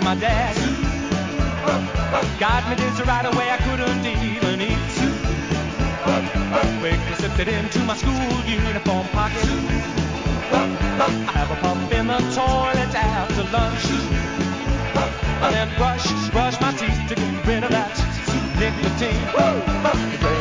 my dad. Got me dizzy right away, I couldn't even eat. Quickly slipped it into my school uniform pocket. I have a puff in the toilet after lunch. And then brush my teeth to get rid of that nicotine.